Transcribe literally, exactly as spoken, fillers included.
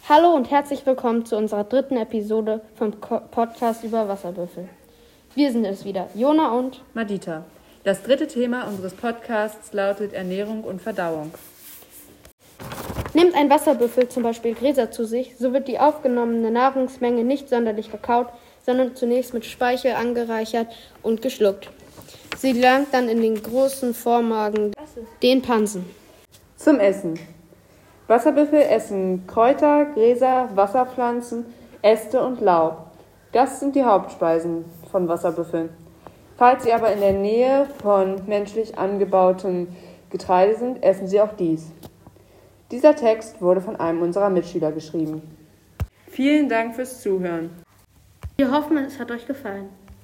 Hallo und herzlich willkommen zu unserer dritten Episode vom Ko- Podcast über Wasserbüffel. Wir sind es wieder, Jona und Madita. Das dritte Thema unseres Podcasts lautet Ernährung und Verdauung. Nimmt ein Wasserbüffel zum Beispiel Gräser zu sich, so wird die aufgenommene Nahrungsmenge nicht sonderlich gekaut, sondern zunächst mit Speichel angereichert und geschluckt. Sie gelangt dann in den großen Vormagen, den Pansen. Zum Essen. Wasserbüffel essen Kräuter, Gräser, Wasserpflanzen, Äste und Laub. Das sind die Hauptspeisen von Wasserbüffeln. Falls sie aber in der Nähe von menschlich angebautem Getreide sind, essen sie auch dies. Dieser Text wurde von einem unserer Mitschüler geschrieben. Vielen Dank fürs Zuhören. Wir hoffen, es hat euch gefallen.